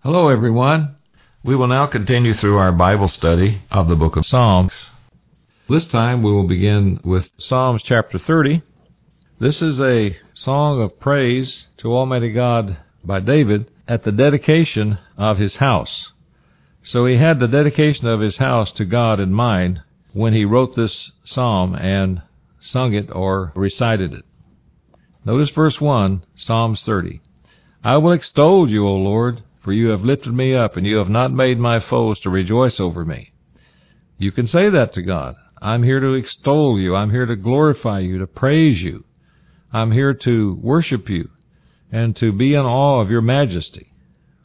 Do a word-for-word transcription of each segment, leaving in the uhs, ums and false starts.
Hello, everyone. We will now continue through our Bible study of the book of Psalms. This time we will begin with Psalms chapter thirty. This is a song of praise to Almighty God by David at the dedication of his house. So he had the dedication of his house to God in mind when he wrote this psalm and sung it or recited it. Notice verse one, Psalms thirty. I will extol you, O Lord, for you have lifted me up, and you have not made my foes to rejoice over me. You can say that to God. I'm here to extol you. I'm here to glorify you, to praise you. I'm here to worship you and to be in awe of your majesty.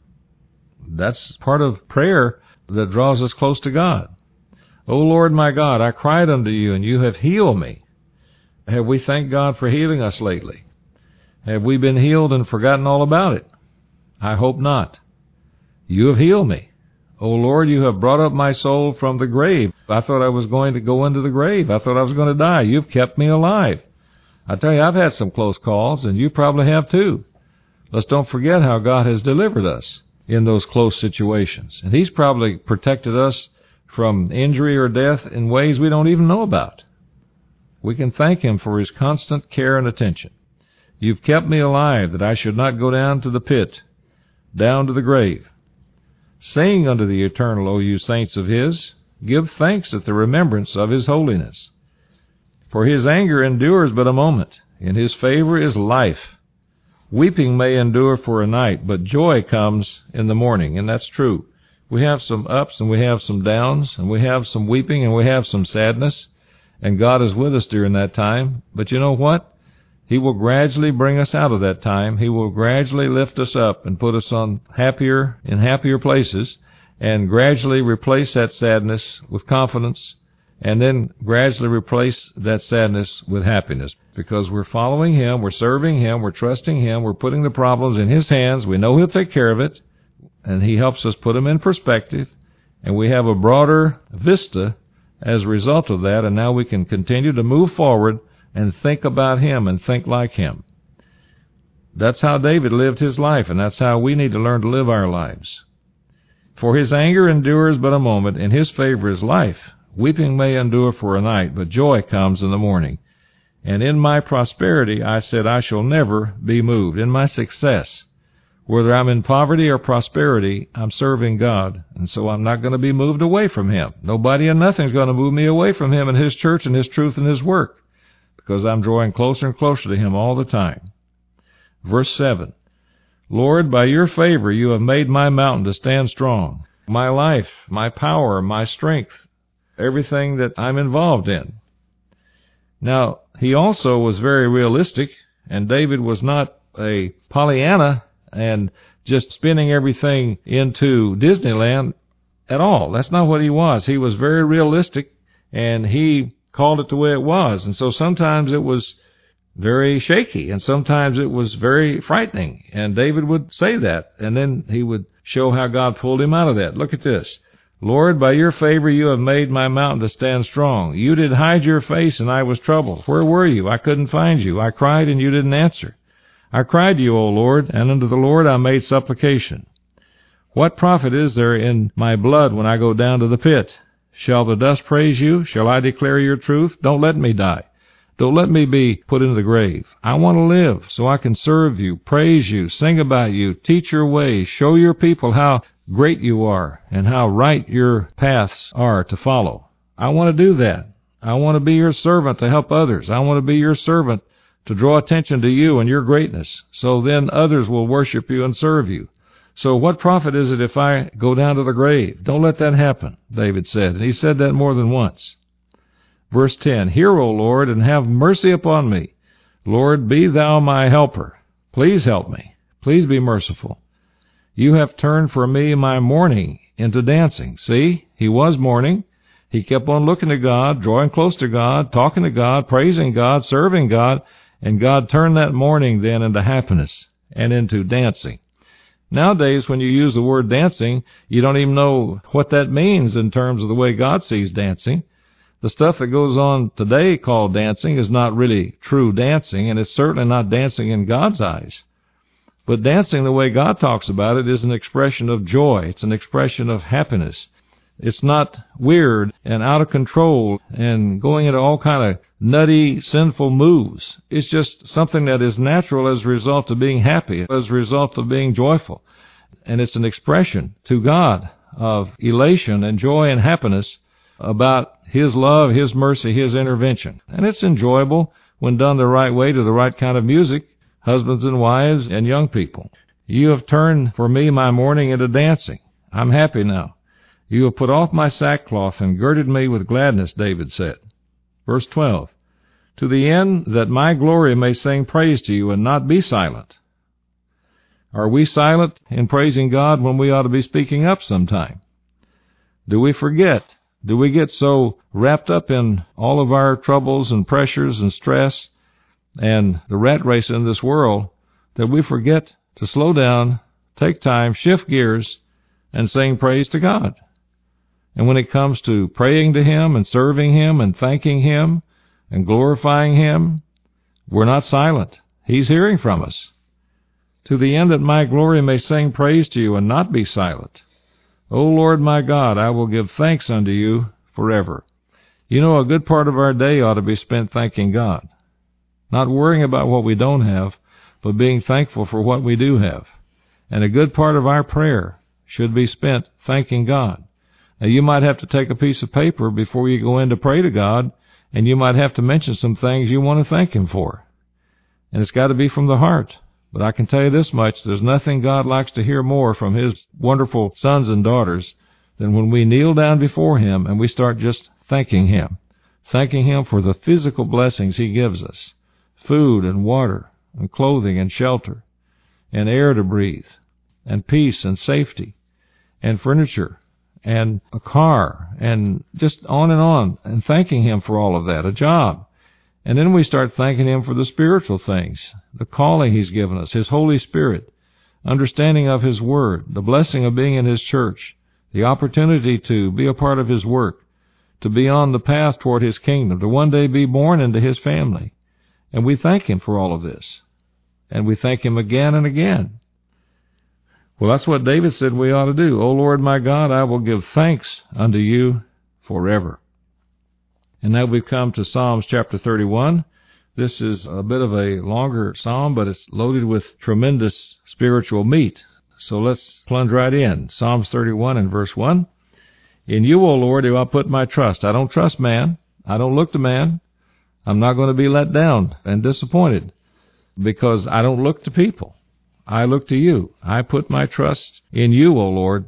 That's part of prayer that draws us close to God. O Lord my God, I cried unto you, and you have healed me. Have we thanked God for healing us lately? Have we been healed and forgotten all about it? I hope not. You have healed me. O Lord, you have brought up my soul from the grave. I thought I was going to go into the grave. I thought I was going to die. You've kept me alive. I tell you, I've had some close calls, and you probably have too. Let's don't forget how God has delivered us in those close situations. And he's probably protected us from injury or death in ways we don't even know about. We can thank him for his constant care and attention. You've kept me alive, that I should not go down to the pit, down to the grave. Sing unto the Eternal, O you saints of his. Give thanks at the remembrance of his holiness. For his anger endures but a moment. In his favor is life. Weeping may endure for a night, but joy comes in the morning. And that's true. We have some ups and we have some downs, and we have some weeping and we have some sadness. And God is with us during that time. But you know what? He will gradually bring us out of that time. He will gradually lift us up and put us on happier, in happier places, and gradually replace that sadness with confidence, and then gradually replace that sadness with happiness. Because we're following him, we're serving him, we're trusting him, we're putting the problems in his hands. We know he'll take care of it, and he helps us put them in perspective, and we have a broader vista as a result of that, and now we can continue to move forward and think about him and think like him. That's how David lived his life, and that's how we need to learn to live our lives. For his anger endures but a moment, in his favor is life. Weeping may endure for a night, but joy comes in the morning. And in my prosperity I said, I shall never be moved. In my success, whether I'm in poverty or prosperity, I'm serving God, and so I'm not going to be moved away from him. Nobody and nothing's going to move me away from him and his church and his truth and his work, because I'm drawing closer and closer to him all the time. Verse seven, Lord, by your favor you have made my mountain to stand strong. My life, my power, my strength, everything that I'm involved in. Now, he also was very realistic, and David was not a Pollyanna and just spinning everything into Disneyland at all. That's not what he was. He was very realistic, and he called it the way it was. And so sometimes it was very shaky, and sometimes it was very frightening. And David would say that, and then he would show how God pulled him out of that. Look at this. Lord, by your favor you have made my mountain to stand strong. You did hide your face, and I was troubled. Where were you? I couldn't find you. I cried, and you didn't answer. I cried to you, O Lord, and unto the Lord I made supplication. What profit is there in my blood when I go down to the pit? Shall the dust praise you? Shall I declare your truth? Don't let me die. Don't let me be put into the grave. I want to live so I can serve you, praise you, sing about you, teach your ways, show your people how great you are and how right your paths are to follow. I want to do that. I want to be your servant to help others. I want to be your servant to draw attention to you and your greatness, so then others will worship you and serve you. So what profit is it if I go down to the grave? Don't let that happen, David said. And he said that more than once. Verse ten, Hear, O Lord, and have mercy upon me. Lord, be thou my helper. Please help me. Please be merciful. You have turned for me my mourning into dancing. See, he was mourning. He kept on looking to God, drawing close to God, talking to God, praising God, serving God, and God turned that mourning then into happiness and into dancing. Nowadays, when you use the word dancing, you don't even know what that means in terms of the way God sees dancing. The stuff that goes on today called dancing is not really true dancing, and it's certainly not dancing in God's eyes. But dancing, the way God talks about it, is an expression of joy. It's an expression of happiness. It's not weird and out of control and going into all kind of nutty, sinful moves. It's just something that is natural as a result of being happy, as a result of being joyful. And it's an expression to God of elation and joy and happiness about His love, His mercy, His intervention. And it's enjoyable when done the right way to the right kind of music, husbands and wives and young people. You have turned for me my mourning into dancing. I'm happy now. You have put off my sackcloth and girded me with gladness, David said. Verse twelve, to the end that my glory may sing praise to you and not be silent. Are we silent in praising God when we ought to be speaking up sometime? Do we forget? Do we get so wrapped up in all of our troubles and pressures and stress and the rat race in this world that we forget to slow down, take time, shift gears, and sing praise to God? And when it comes to praying to Him and serving Him and thanking Him and glorifying Him, we're not silent. He's hearing from us. To the end that my glory may sing praise to you and not be silent. O Lord my God, I will give thanks unto you forever. You know, a good part of our day ought to be spent thanking God. Not worrying about what we don't have, but being thankful for what we do have. And a good part of our prayer should be spent thanking God. Now, you might have to take a piece of paper before you go in to pray to God, and you might have to mention some things you want to thank Him for. And it's got to be from the heart. But I can tell you this much, there's nothing God likes to hear more from His wonderful sons and daughters than when we kneel down before Him and we start just thanking Him. Thanking Him for the physical blessings He gives us. Food and water and clothing and shelter and air to breathe and peace and safety and furniture and a car, and just on and on, and thanking Him for all of that, a job. And then we start thanking Him for the spiritual things, the calling He's given us, His Holy Spirit, understanding of His Word, the blessing of being in His church, the opportunity to be a part of His work, to be on the path toward His kingdom, to one day be born into His family. And we thank Him for all of this. And we thank Him again and again. Well, that's what David said we ought to do. O Lord my God, I will give thanks unto you forever. And now we've come to Psalms chapter thirty-one. This is a bit of a longer psalm, but it's loaded with tremendous spiritual meat. So let's plunge right in. Psalms thirty-one and verse one. In you, O Lord, do I put my trust. I don't trust man. I don't look to man. I'm not going to be let down and disappointed because I don't look to people. I look to you. I put my trust in you, O Lord.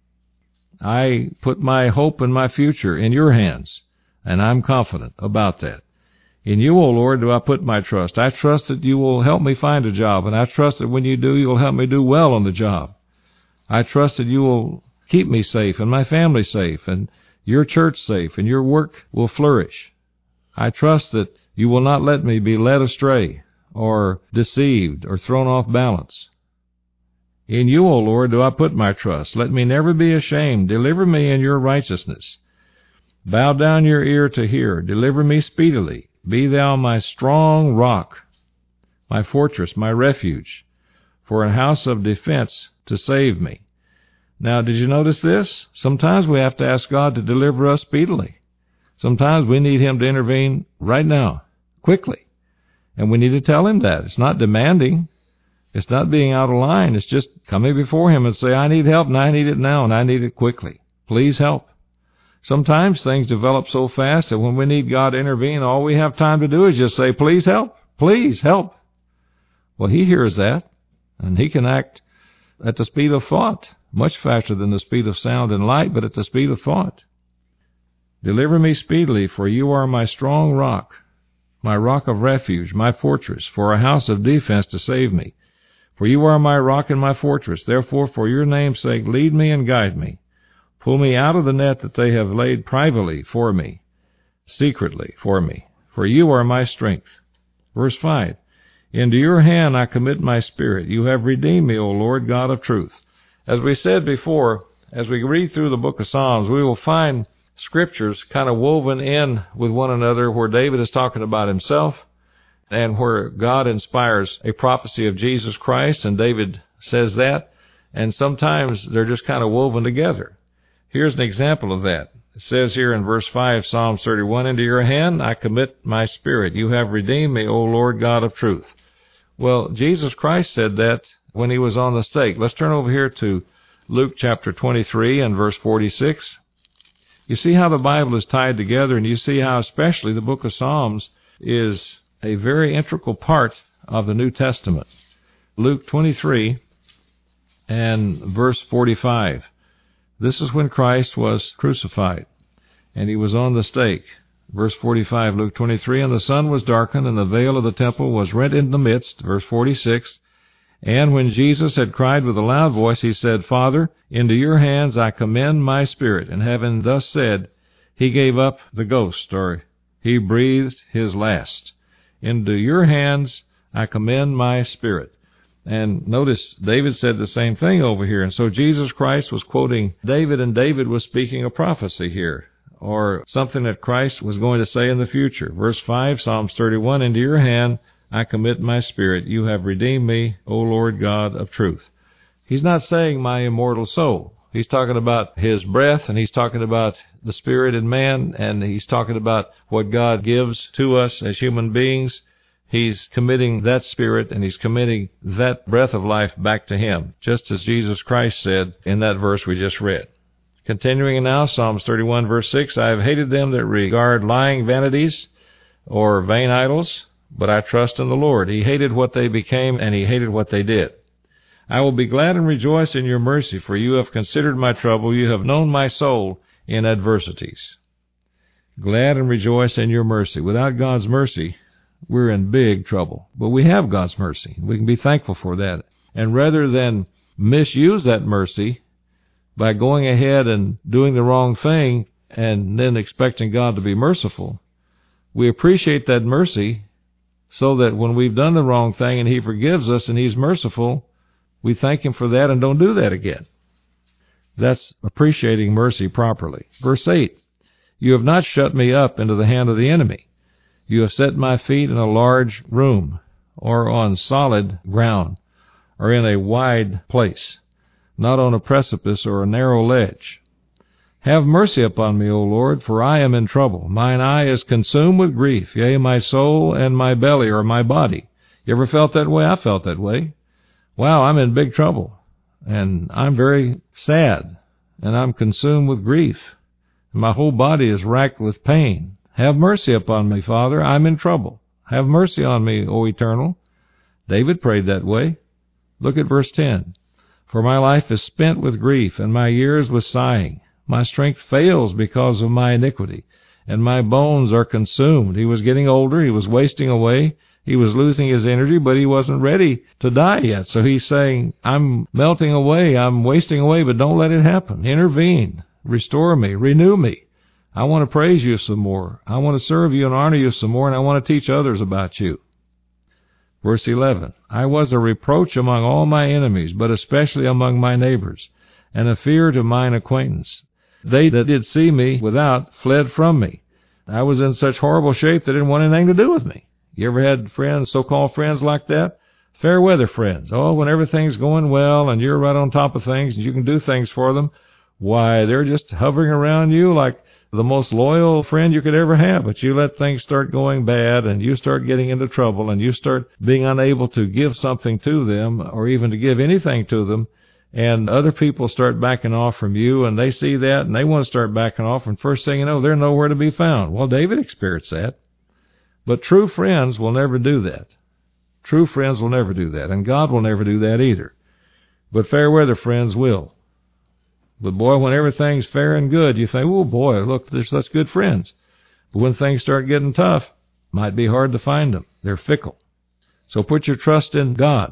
I put my hope and my future in your hands, and I'm confident about that. In you, O Lord, do I put my trust. I trust that you will help me find a job, and I trust that when you do, you'll help me do well on the job. I trust that you will keep me safe and my family safe and your church safe, and your work will flourish. I trust that you will not let me be led astray or deceived or thrown off balance. In you, O Lord, do I put my trust. Let me never be ashamed. Deliver me in your righteousness. Bow down your ear to hear. Deliver me speedily. Be thou my strong rock, my fortress, my refuge, for an house of defense to save me. Now, did you notice this? Sometimes we have to ask God to deliver us speedily. Sometimes we need Him to intervene right now, quickly. And we need to tell Him that. It's not demanding. It's not being out of line. It's just coming before Him and say, I need help, and I need it now, and I need it quickly. Please help. Sometimes things develop so fast that when we need God to intervene, all we have time to do is just say, please help, please help. Well, He hears that, and He can act at the speed of thought, much faster than the speed of sound and light, but at the speed of thought. Deliver me speedily, for you are my strong rock, my rock of refuge, my fortress, for a house of defense to save me. For you are my rock and my fortress. Therefore, for your name's sake, lead me and guide me. Pull me out of the net that they have laid privately for me, secretly for me. For you are my strength. Verse five. Into your hand I commit my spirit. You have redeemed me, O Lord God of truth. As we said before, as we read through the book of Psalms, we will find scriptures kind of woven in with one another where David is talking about himself, and where God inspires a prophecy of Jesus Christ, and David says that, and sometimes they're just kind of woven together. Here's an example of that. It says here in verse five, Psalm thirty-one, "Into your hand I commit my spirit. You have redeemed me, O Lord God of truth." Well, Jesus Christ said that when he was on the stake. Let's turn over here to Luke chapter twenty-three and verse forty-six. You see how the Bible is tied together, and you see how especially the book of Psalms is a very integral part of the New Testament. Luke twenty-three and verse forty-five. This is when Christ was crucified, and he was on the stake. Verse forty-five, Luke twenty-three, "And the sun was darkened, and the veil of the temple was rent in the midst." Verse forty-six, "And when Jesus had cried with a loud voice, he said, Father, into your hands I commend my spirit. And having thus said, he gave up the ghost," or he breathed his last. "Into your hands I commend my spirit." And notice, David said the same thing over here. And so Jesus Christ was quoting David, and David was speaking a prophecy here, or something that Christ was going to say in the future. Verse five, Psalms thirty-one, "Into your hand I commit my spirit. You have redeemed me, O Lord God of truth." He's not saying my immortal soul. He's talking about his breath, and he's talking about the spirit in man, and he's talking about what God gives to us as human beings. He's committing that spirit, and he's committing that breath of life back to him, just as Jesus Christ said in that verse we just read. Continuing now, Psalms thirty-one, verse six, "I have hated them that regard lying vanities or vain idols, but I trust in the Lord." He hated what they became, and he hated what they did. "I will be glad and rejoice in your mercy, for you have considered my trouble. You have known my soul in adversities." Glad and rejoice in your mercy. Without God's mercy, we're in big trouble. But we have God's mercy. We can be thankful for that. And rather than misuse that mercy by going ahead and doing the wrong thing and then expecting God to be merciful, we appreciate that mercy so that when we've done the wrong thing and he forgives us and he's merciful, we thank him for that and don't do that again. That's appreciating mercy properly. Verse eight, "You have not shut me up into the hand of the enemy. You have set my feet in a large room, or on solid ground, or in a wide place, not on a precipice or a narrow ledge. Have mercy upon me, O Lord, for I am in trouble. Mine eye is consumed with grief, yea, my soul and my belly, or my body." You ever felt that way? I felt that way. Wow, I'm in big trouble, and I'm very sad, and I'm consumed with grief, and my whole body is racked with pain. Have mercy upon me, Father. I'm in trouble. Have mercy on me, O Eternal. David prayed that way. Look at verse ten. "For my life is spent with grief, and my years with sighing. My strength fails because of my iniquity, and my bones are consumed." He was getting older. He was wasting away. He was losing his energy, but he wasn't ready to die yet. So he's saying, I'm melting away. I'm wasting away, but don't let it happen. Intervene. Restore me. Renew me. I want to praise you some more. I want to serve you and honor you some more, and I want to teach others about you. Verse eleven, "I was a reproach among all my enemies, but especially among my neighbors, and a fear to mine acquaintance. They that did see me without fled from me." I was in such horrible shape they didn't want anything to do with me. You ever had friends, so-called friends like that? Fair weather friends. Oh, when everything's going well and you're right on top of things and you can do things for them, why, they're just hovering around you like the most loyal friend you could ever have. But you let things start going bad, and you start getting into trouble, and you start being unable to give something to them or even to give anything to them, and other people start backing off from you, and they see that, and they want to start backing off, and first thing you know, they're nowhere to be found. Well, David experienced that. But true friends will never do that. True friends will never do that, and God will never do that either. But fair weather friends will. But boy, when everything's fair and good, you think, oh boy, look, they're such good friends. But when things start getting tough, it might be hard to find them. They're fickle. So put your trust in God.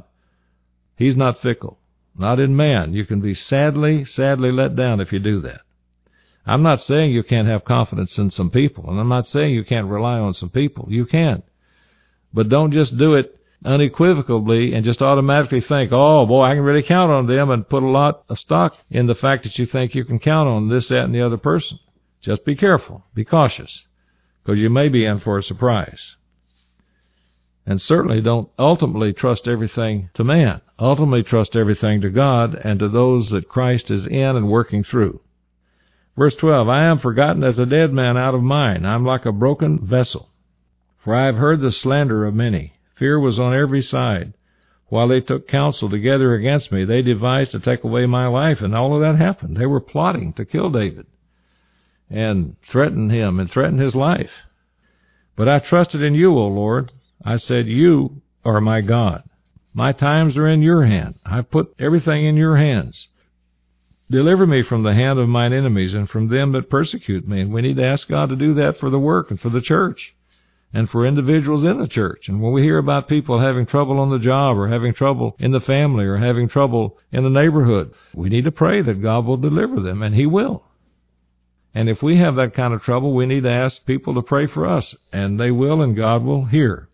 He's not fickle. Not in man. You can be sadly, sadly let down if you do that. I'm not saying you can't have confidence in some people, and I'm not saying you can't rely on some people. You can. But don't just do it unequivocally and just automatically think, oh boy, I can really count on them, and put a lot of stock in the fact that you think you can count on this, that, and the other person. Just be careful. Be cautious, because you may be in for a surprise. And certainly don't ultimately trust everything to man. Ultimately trust everything to God and to those that Christ is in and working through. Verse twelve, I am forgotten as a dead man out of mind. I am like a broken vessel. For I have heard the slander of many. Fear was on every side. While they took counsel together against me, they devised to take away my life, and all of that happened. They were plotting to kill David and threaten him and threaten his life. But I trusted in you, O Lord. I said, you are my God. My times are in your hand. I've put everything in your hands. Deliver me from the hand of mine enemies and from them that persecute me. And we need to ask God to do that for the work and for the church and for individuals in the church. And when we hear about people having trouble on the job or having trouble in the family or having trouble in the neighborhood, we need to pray that God will deliver them, and He will. And if we have that kind of trouble, we need to ask people to pray for us, and they will, and God will hear.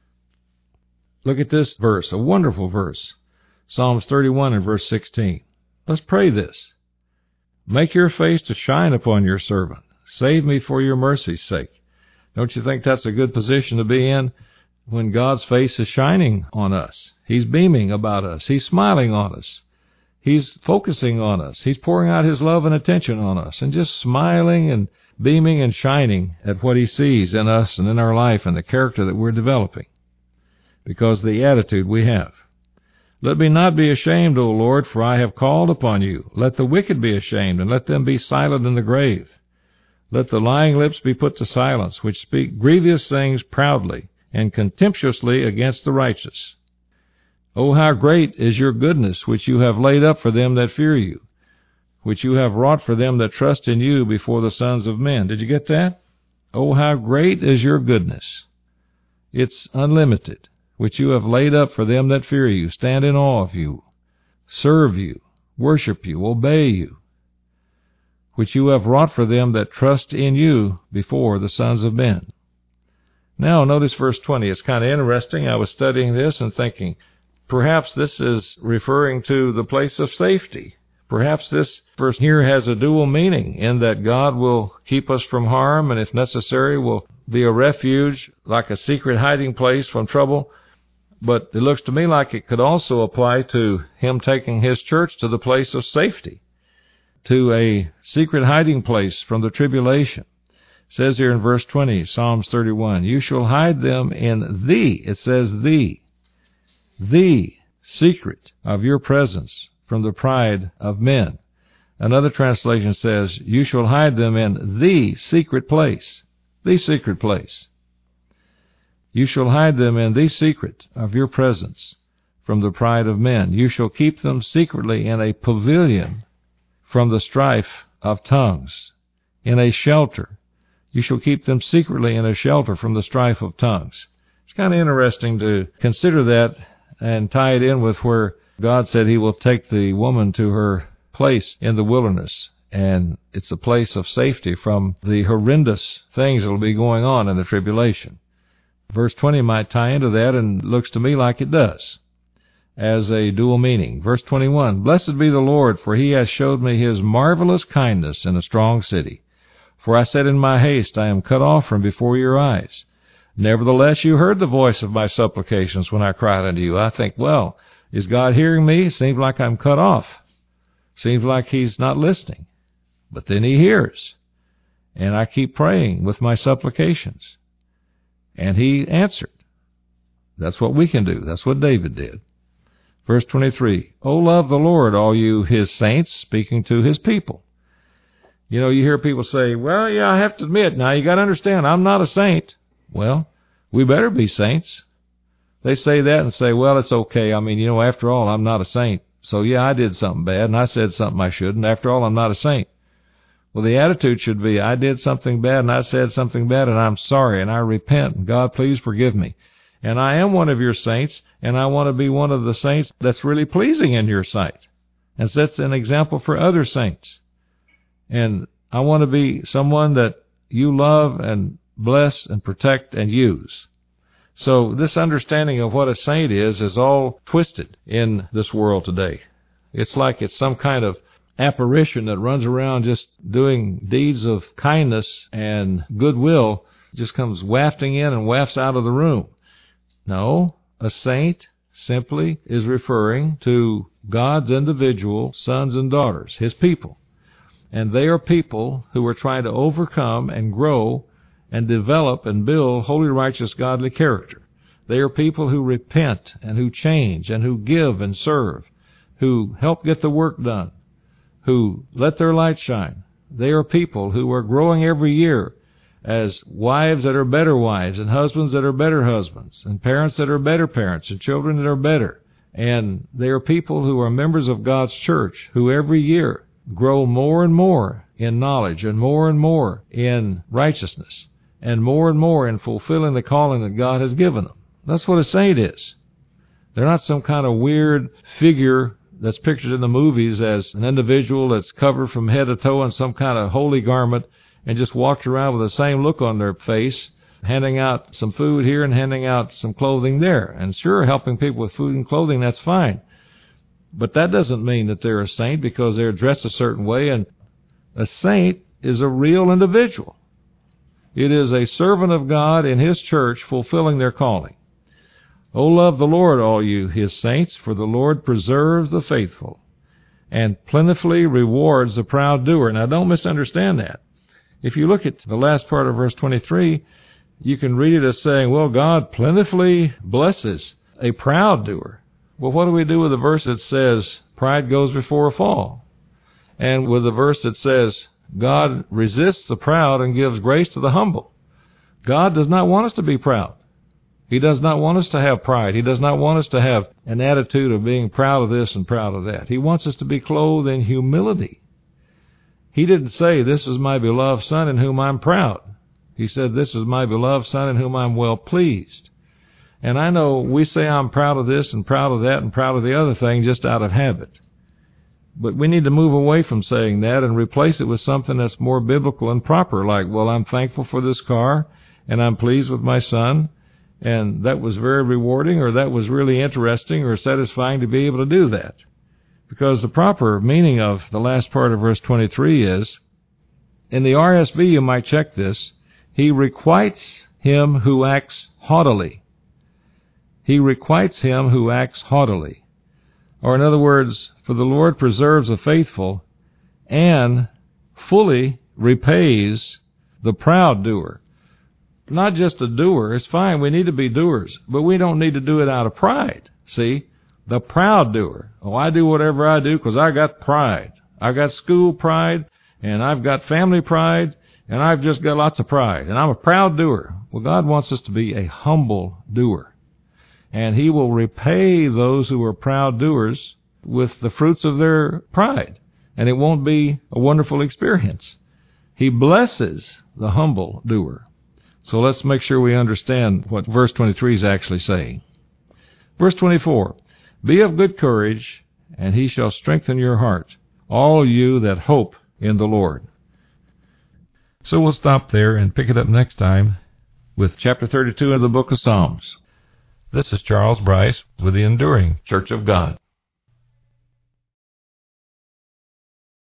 Look at this verse, a wonderful verse. Psalms thirty-one and verse sixteen. Let's pray this. Make your face to shine upon your servant. Save me for your mercy's sake. Don't you think that's a good position to be in when God's face is shining on us? He's beaming about us. He's smiling on us. He's focusing on us. He's pouring out His love and attention on us and just smiling and beaming and shining at what He sees in us and in our life and the character that we're developing because of the attitude we have. Let me not be ashamed, O Lord, for I have called upon you. Let the wicked be ashamed, and let them be silent in the grave. Let the lying lips be put to silence, which speak grievous things proudly and contemptuously against the righteous. O how great is your goodness, which you have laid up for them that fear you, which you have wrought for them that trust in you before the sons of men. Did you get that? O how great is your goodness. It's unlimited, which you have laid up for them that fear you, stand in awe of you, serve you, worship you, obey you, which you have wrought for them that trust in you before the sons of men. Now, notice verse twenty. It's kind of interesting. I was studying this and thinking, perhaps this is referring to the place of safety. Perhaps this verse here has a dual meaning in that God will keep us from harm and, if necessary, will be a refuge, like a secret hiding place from trouble. But it looks to me like it could also apply to Him taking His church to the place of safety, to a secret hiding place from the tribulation. It says here in verse twenty, Psalms thirty-one, you shall hide them in the, it says the, the secret of your presence from the pride of men. Another translation says, you shall hide them in the secret place, the secret place. You shall hide them in the secret of your presence from the pride of men. You shall keep them secretly in a pavilion from the strife of tongues, in a shelter. You shall keep them secretly in a shelter from the strife of tongues. It's kind of interesting to consider that and tie it in with where God said He will take the woman to her place in the wilderness. And it's a place of safety from the horrendous things that will be going on in the tribulation. Verse twenty might tie into that, and looks to me like it does, as a dual meaning. Verse twenty-one, blessed be the Lord, for He has showed me His marvelous kindness in a strong city. For I said in my haste, I am cut off from before your eyes. Nevertheless, you heard the voice of my supplications when I cried unto you. I think, well, is God hearing me? It seems like I'm cut off. Seems like He's not listening. But then He hears. And I keep praying with my supplications. And He answered. That's what we can do. That's what David did. Verse twenty-three, O love the Lord, all you His saints, speaking to His people. You know, you hear people say, well, yeah, I have to admit, now you got to understand, I'm not a saint. Well, we better be saints. They say that and say, well, it's okay. I mean, you know, after all, I'm not a saint. So, yeah, I did something bad, and I said something I shouldn't. After all, I'm not a saint. Well, the attitude should be, I did something bad, and I said something bad, and I'm sorry, and I repent, and God, please forgive me. And I am one of your saints, and I want to be one of the saints that's really pleasing in your sight, and sets an example for other saints. And I want to be someone that you love and bless and protect and use. So this understanding of what a saint is is all twisted in this world today. It's like it's some kind of apparition that runs around just doing deeds of kindness and goodwill, just comes wafting in and wafts out of the room. No, a saint simply is referring to God's individual sons and daughters, his people. And they are people who are trying to overcome and grow and develop and build holy, righteous, godly character. They are people who repent and who change and who give and serve, who help get the work done, who let their light shine. They are people who are growing every year as wives that are better wives, and husbands that are better husbands, and parents that are better parents, and children that are better. And they are people who are members of God's church, who every year grow more and more in knowledge, and more and more in righteousness, and more and more in fulfilling the calling that God has given them. That's what a saint is. They're not some kind of weird figure that's pictured in the movies as an individual that's covered from head to toe in some kind of holy garment and just walks around with the same look on their face, handing out some food here and handing out some clothing there. And sure, helping people with food and clothing, that's fine. But that doesn't mean that they're a saint because they're dressed a certain way. And a saint is a real individual. It is a servant of God in his church fulfilling their calling. O love the Lord, all you his saints, for the Lord preserves the faithful and plentifully rewards the proud doer. Now, don't misunderstand that. If you look at the last part of verse twenty-three, you can read it as saying, well, God plentifully blesses a proud doer. Well, what do we do with the verse that says, pride goes before a fall? And with the verse that says, God resists the proud and gives grace to the humble. God does not want us to be proud. He does not want us to have pride. He does not want us to have an attitude of being proud of this and proud of that. He wants us to be clothed in humility. He didn't say, this is my beloved Son in whom I'm proud. He said, this is my beloved Son in whom I'm well pleased. And I know we say I'm proud of this and proud of that and proud of the other thing just out of habit. But we need to move away from saying that and replace it with something that's more biblical and proper, like, well, I'm thankful for this car and I'm pleased with my son, and that was very rewarding, or that was really interesting or satisfying to be able to do that. Because the proper meaning of the last part of verse twenty-three is, in the R S V you might check this, he requites him who acts haughtily. He requites him who acts haughtily. Or in other words, for the Lord preserves the faithful and fully repays the proud doer. Not just a doer. It's fine, we need to be doers, but we don't need to do it out of pride. See? The proud doer. Oh, I do whatever I do because I got pride. I got school pride, and I've got family pride, and I've just got lots of pride, and I'm a proud doer. Well, God wants us to be a humble doer, and he will repay those who are proud doers with the fruits of their pride, and it won't be a wonderful experience. He blesses the humble doer. So let's make sure we understand what verse twenty-three is actually saying. Verse twenty-four, be of good courage, and he shall strengthen your heart, all you that hope in the Lord. So we'll stop there and pick it up next time with chapter thirty-two of the book of Psalms. This is Charles Bryce with the Enduring Church of God.